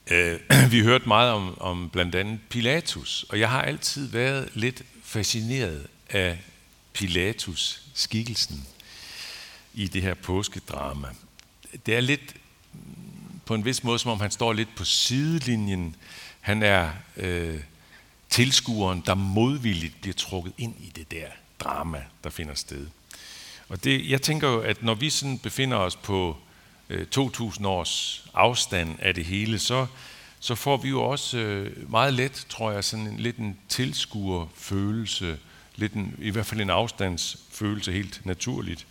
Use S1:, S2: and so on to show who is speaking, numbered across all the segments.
S1: Vi hørte meget om blandt andet Pilatus, og jeg har altid været lidt fascineret af Pilatus skikkelsen i det her påskedrama. Det er lidt på en vis måde, som om han står lidt på sidelinjen. Han er tilskueren, der modvilligt bliver trukket ind i det der drama, der finder sted. Og jeg tænker jo, at når vi sådan befinder os på 2000 års afstand af det hele, så får vi jo også meget let, tror jeg, sådan lidt en tilskuerfølelse, i hvert fald en afstandsfølelse helt naturligt.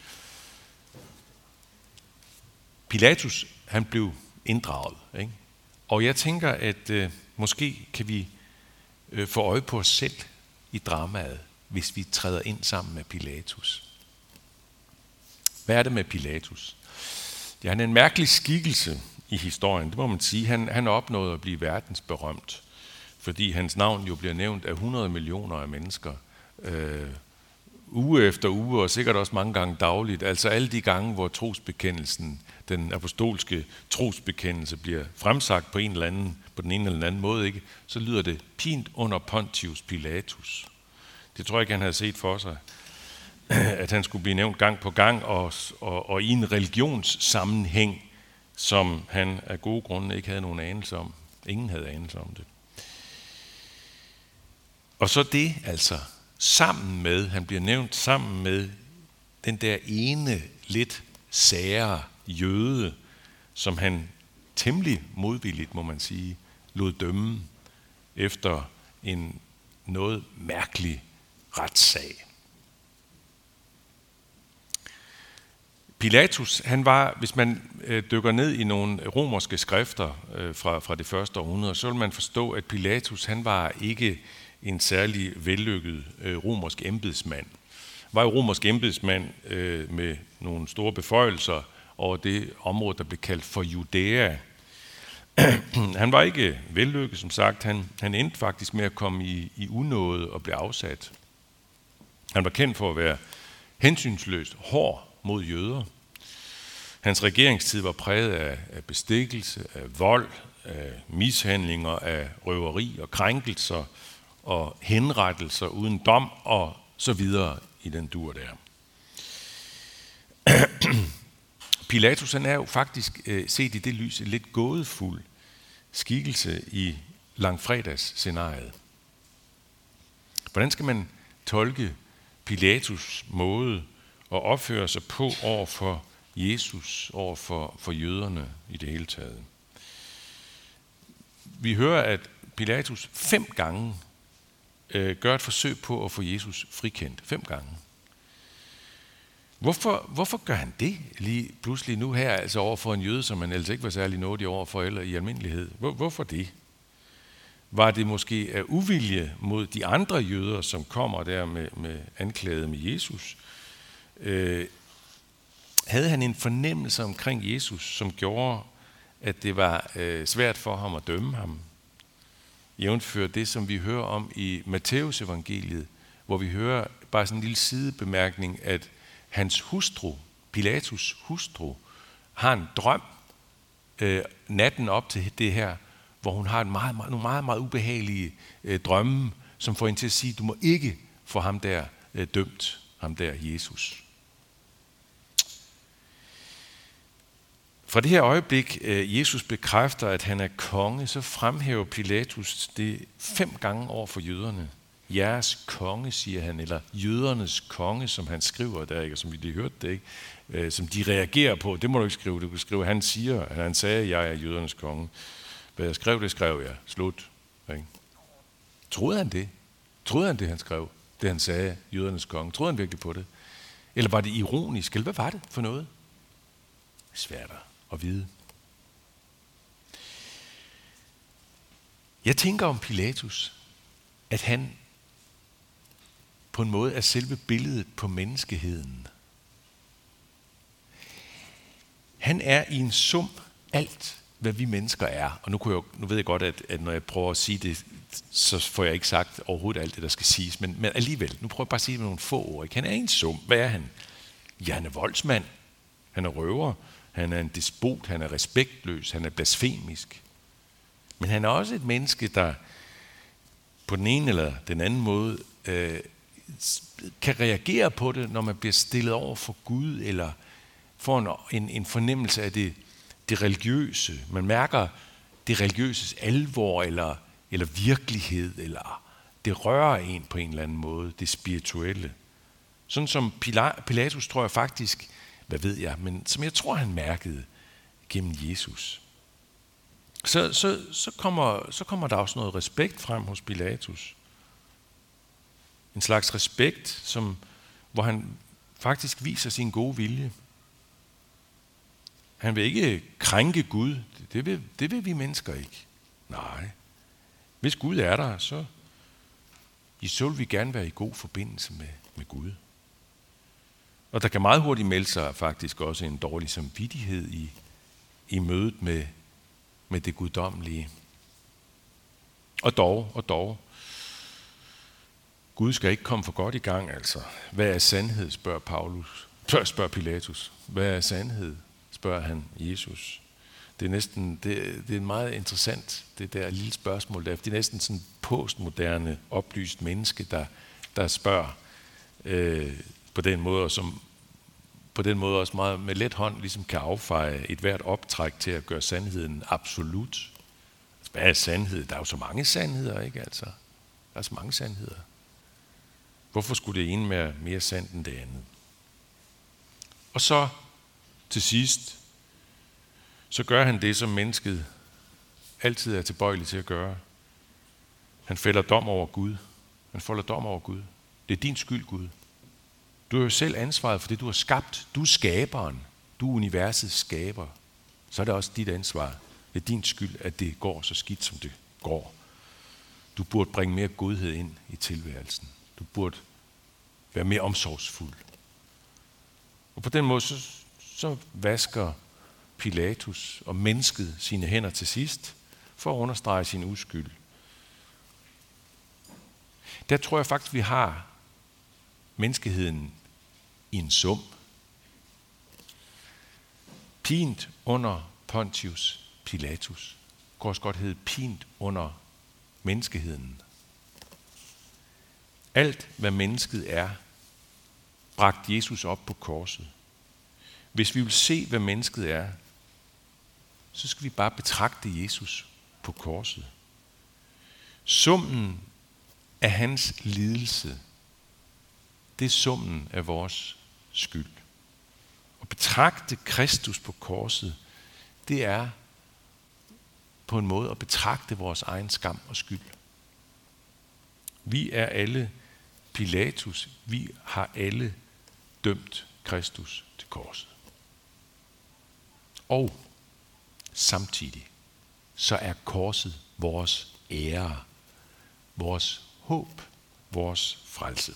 S1: Pilatus, han blev inddraget, ikke? Og jeg tænker, at måske kan vi få øje på os selv i dramaet, hvis vi træder ind sammen med Pilatus. Hvad er det med Pilatus? Ja, han er en mærkelig skikkelse i historien, det må man sige. Han opnåede at blive verdensberømt, fordi hans navn jo bliver nævnt af 100 millioner af mennesker, uge efter uge, og sikkert også mange gange dagligt. Altså alle de gange, hvor trosbekendelsen, den apostolske trosbekendelse, bliver fremsagt på den ene eller anden måde, ikke? Så lyder det pint under Pontius Pilatus. Det tror jeg ikke, han havde set for sig, at han skulle blive nævnt gang på gang, og i en religionssammenhæng, som han af gode grunde ikke havde nogen anelse om. Ingen havde anelse om det. Og så det altså, han bliver nævnt sammen med den der ene lidt sære jøde, som han temmelig modvilligt, må man sige, lod dømme efter en noget mærkelig retssag. Pilatus, han var, hvis man dykker ned i nogle romerske skrifter fra det første århundrede, så vil man forstå, at Pilatus, han var ikke en særlig vellykket romersk embedsmand. Han var jo romersk embedsmand med nogle store beføjelser over det område, der blev kaldt for Judæa. Han var ikke vellykket, som sagt. Han endte faktisk med at komme i unåde og blev afsat. Han var kendt for at være hensynsløst hård mod jøder. Hans regeringstid var præget af bestikkelse, af vold, af mishandlinger, af røveri og krænkelser og henrettelser uden dom og så videre i den dur der. Pilatus, han er jo faktisk set i det lys en lidt gådefuld skikkelse i langfredagsscenariet. Hvordan skal man tolke Pilatus' måde at opføre sig på over for Jesus, over for jøderne i det hele taget? Vi hører, at Pilatus 5 gange gør et forsøg på at få Jesus frikendt. 5 gange. Hvorfor gør han det lige pludselig nu her, altså over for en jøde, som man ellers ikke var særlig nådig over for eller i almindelighed? Hvorfor det? Var det måske af uvilje mod de andre jøder, som kommer der med anklaget med Jesus? Havde han en fornemmelse omkring Jesus, som gjorde, at det var svært for ham at dømme ham? Jævnfør det, som vi hører om i Matteus evangeliet, hvor vi hører bare sådan en lille sidebemærkning, at hans hustru, Pilatus' hustru, har en drøm natten op til det her, hvor hun har nogle meget, meget ubehagelige drømme, som får hende til at sige, du må ikke få ham der dømt, ham der Jesus. Fra det her øjeblik, Jesus bekræfter, at han er konge, så fremhæver Pilatus det 5 gange over for jøderne. Jeres konge, siger han, eller jødernes konge, som han skriver der, ikke? Og som vi lige hørte det, ikke? Som de reagerer på. Det må du ikke skrive. Du kan skrive, han sagde, jeg er jødernes konge. Hvad jeg skrev, det skrev jeg. Slut. Ikke? Troede han det? Troede han det, han skrev? Det han sagde, jødernes konge. Troede han virkelig på det? Eller var det ironisk? Eller hvad var det for noget? Svært at vide. Jeg tænker om Pilatus, at han på en måde er selve billedet på menneskeheden. Han er i en sum alt, hvad vi mennesker er. Og nu ved jeg godt, at når jeg prøver at sige det, så får jeg ikke sagt overhovedet alt det, der skal siges. Men alligevel, nu prøver jeg bare at sige det med nogle få ord. Ikke? Han er i en sum. Hvad er han? Ja, han er voldsmand. Han er røver. Han er en despot. Han er respektløs. Han er blasfemisk. Men han er også et menneske, der på den ene eller den anden måde kan reagere på det, når man bliver stillet over for Gud, eller får en fornemmelse af det religiøse. Man mærker det religiøses alvor, eller virkelighed, eller det rører en på en eller anden måde, det spirituelle. Sådan som Pilatus, tror jeg faktisk, hvad ved jeg, men som jeg tror, han mærkede gennem Jesus. Så kommer der også noget respekt frem hos Pilatus. En slags respekt, hvor han faktisk viser sin gode vilje. Han vil ikke krænke Gud. Det vil vi mennesker ikke. Nej. Hvis Gud er der, så vil vi gerne være i god forbindelse med Gud. Og der kan meget hurtigt melde sig faktisk også en dårlig samvittighed i mødet med det guddommelige. Og dog. Gud skal ikke komme for godt i gang, altså. Hvad er sandhed, spørger Pilatus. Hvad er sandhed, spørger han Jesus. Det er meget interessant, det der lille spørgsmål der. Det er næsten sådan postmoderne, oplyst menneske, der spørger på den måde, og som på den måde også meget med let hånd ligesom kan affeje et hvert optræk til at gøre sandheden absolut. Hvad er sandhed? Der er jo så mange sandheder, ikke altså? Der er så mange sandheder. Hvorfor skulle det ene være mere sandt end det andet? Og så til sidst, så gør han det, som mennesket altid er tilbøjelig til at gøre. Han fælder dom over Gud. Det er din skyld, Gud. Du har jo selv ansvaret for det, du har skabt. Du er skaberen. Du er universets skaber. Så er det også dit ansvar. Det er din skyld, at det går så skidt, som det går. Du burde bringe mere godhed ind i tilværelsen. Du burde være mere omsorgsfuld. Og på den måde, så vasker Pilatus og mennesket sine hænder til sidst, for at understrege sin uskyld. Der tror jeg faktisk, vi har menneskeheden i en sum. Pint under Pontius Pilatus. Det kan også godt hedde pint under menneskeheden. Alt, hvad mennesket er, bragte Jesus op på korset. Hvis vi vil se, hvad mennesket er, så skal vi bare betragte Jesus på korset. Summen af hans lidelse, det er summen af vores skyld. At betragte Kristus på korset, det er på en måde at betragte vores egen skam og skyld. Vi er alle Pilatus. Vi har alle dømt Kristus til korset. Og samtidig så er korset vores ære, vores håb, vores frelse.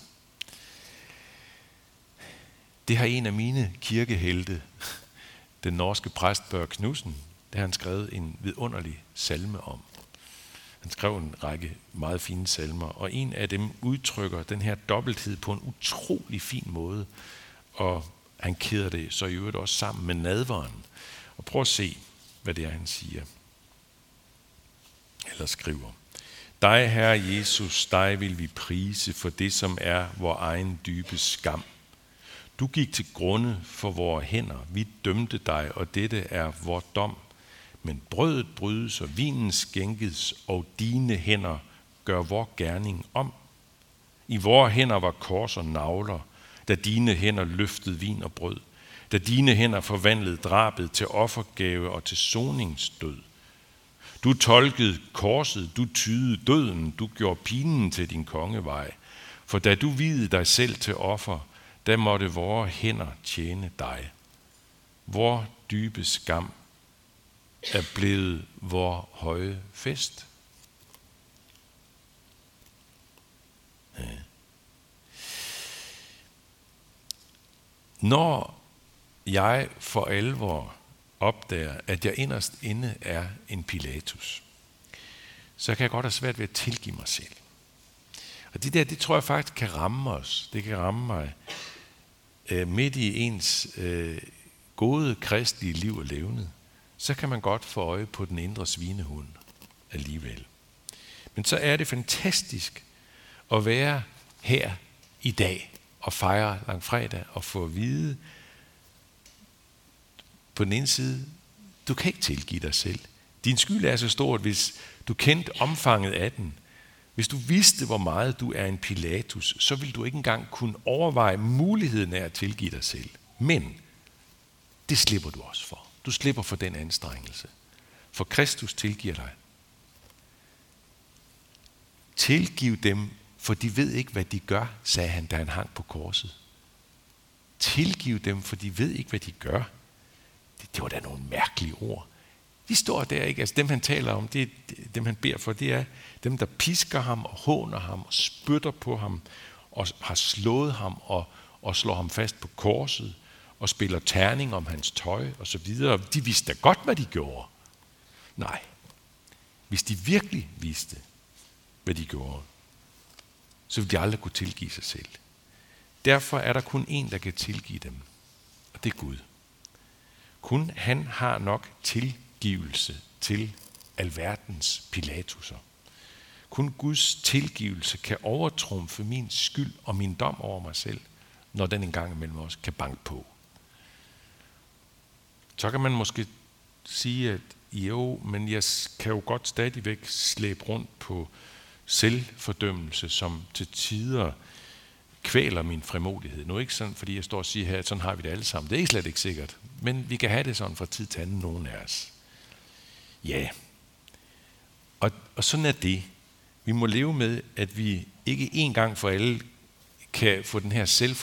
S1: Det har en af mine kirkehelte, den norske præst Børge Knudsen, det har han skrevet en vidunderlig salme om. Han skrev en række meget fine salmer, og en af dem udtrykker den her dobbelthed på en utrolig fin måde, og han kæder det så i øvrigt også sammen med nadveren. Og prøv at se, hvad det er, han siger. Eller skriver. Dig, Herre Jesus, dig vil vi prise for det, som er vor egen dybe skam. Du gik til grunde for vore hænder. Vi dømte dig, og dette er vor dom. Men brødet brydes, og vinen skænkes, og dine hænder gør vor gerning om. I vore hænder var kors og nagler, da dine hænder løftede vin og brød. Da dine hænder forvandlede drabet til offergave og til soningsdød. Du tolkede korset, du tydede døden, du gjorde pinen til din kongevej. For da du videde dig selv til offer, der måtte vore hænder tjene dig. Vor dybe skam er blevet vor høje fest. Ja. Når jeg for alvor opdager, at jeg inderst inde er en Pilatus, så kan jeg godt have svært ved at tilgive mig selv. Og det tror jeg faktisk kan ramme os. Det kan ramme mig midt i ens gode kristelige liv og levned. Så kan man godt få øje på den indre svinehund. alligevel. Men så er det fantastisk at være her i dag og fejre langfredag og få at vide, på den ene side, du kan ikke tilgive dig selv. Din skyld er så stor, at hvis du kendte omfanget af den, hvis du vidste, hvor meget du er en Pilatus, så vil du ikke engang kunne overveje muligheden af at tilgive dig selv. Men det slipper du også for. Du slipper for den anstrengelse. For Kristus tilgiver dig. Tilgiv dem, for de ved ikke, hvad de gør, sagde han, da han hang på korset. Tilgiv dem, for de ved ikke, hvad de gør. Det var da nogle mærkelige ord. De står der ikke. Altså dem, han taler om, det er dem, han beder for, det er dem, der pisker ham og håner ham og spytter på ham og har slået ham og slår ham fast på korset og spiller terning om hans tøj og så videre. De vidste da godt, hvad de gjorde. Nej. Hvis de virkelig vidste, hvad de gjorde, så ville de aldrig kunne tilgive sig selv. Derfor er der kun én, der kan tilgive dem, og det er Gud. Kun han har nok tilgivelse til alverdens Pilatuser. Kun Guds tilgivelse kan overtrumfe min skyld og min dom over mig selv, når den engang imellem os kan banke på. Så kan man måske sige, at jo, men jeg kan jo godt stadigvæk slæbe rundt på selvfordømmelse, som til tider kvæler min frimodighed. Nu ikke sådan, fordi jeg står og siger her, at sådan har vi det alle sammen. Det er slet ikke sikkert. Men vi kan have det sådan fra tid til anden, nogen af os. Ja. Og sådan er det. Vi må leve med, at vi ikke en gang for alle kan få den her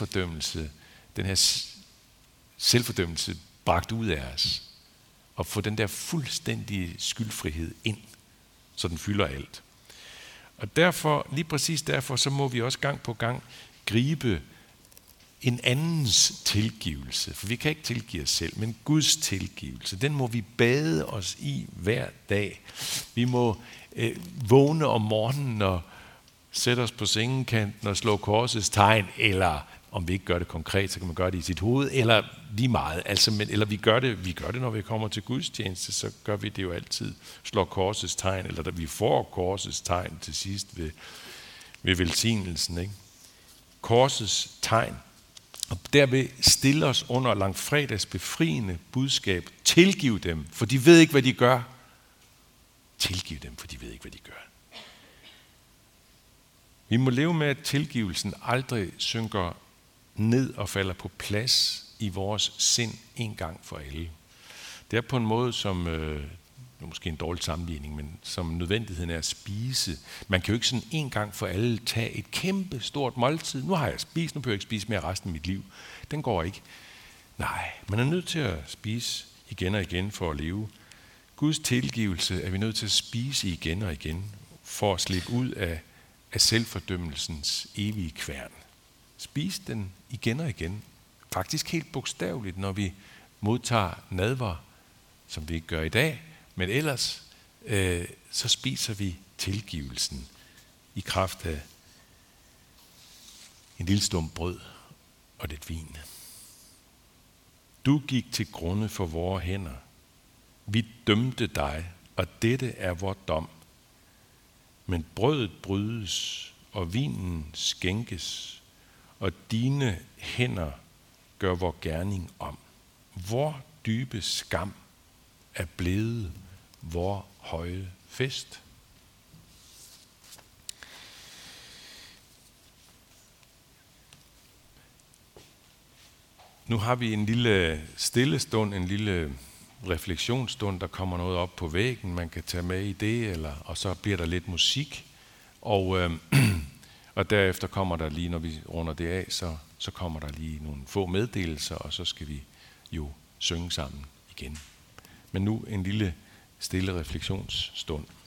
S1: selvfordømmelse bragt ud af os. Og få den der fuldstændige skyldfrihed ind, så den fylder alt. Og derfor, lige præcis derfor, så må vi også gang på gang gribe en andens tilgivelse. For vi kan ikke tilgive os selv, men Guds tilgivelse, den må vi bade os i hver dag. Vi må vågne om morgenen og sætte os på sengekanten og slå korsets tegn, eller om vi ikke gør det konkret, så kan man gøre det i sit hoved, eller lige meget. Eller vi gør det, når vi kommer til gudstjeneste, så gør vi det jo altid. Slår korsets tegn, eller da vi får korsets tegn til sidst ved velsignelsen. Ikke? Korsets tegn. Og derved stille os under langfredags befriende budskab. Tilgiv dem, for de ved ikke, hvad de gør. Tilgiv dem, for de ved ikke, hvad de gør. Vi må leve med, at tilgivelsen aldrig synker ned og falder på plads i vores sind en gang for alle. Det er på en måde, som, måske en dårlig sammenligning, men som nødvendigheden er at spise. Man kan jo ikke sådan en gang for alle tage et kæmpe stort måltid. Nu har jeg spist, nu behøver jeg ikke spise mere resten af mit liv. Den går ikke. Nej, man er nødt til at spise igen og igen for at leve. Guds tilgivelse er vi nødt til at spise igen og igen, for at slippe ud af selvfordømmelsens evige kværn. Spis den igen og igen. Faktisk helt bogstaveligt, når vi modtager nadver, som vi ikke gør i dag, men ellers så spiser vi tilgivelsen i kraft af en lille stump brød og lidt vin. Du gik til grunde for vore hænder. Vi dømte dig, og dette er vor dom. Men brødet brydes, og vinen skænkes, og dine hænder gør vor gerning om. Vor dybe skam er blevet vor høje fest. Nu har vi en lille stillestund, en lille refleksionsstund, der kommer noget op på væggen, man kan tage med i det, og så bliver der lidt musik, og derefter kommer der lige, når vi runder det af, så kommer der lige nogle få meddelelser, og så skal vi jo synge sammen igen. Men nu en lille stille refleksionsstund.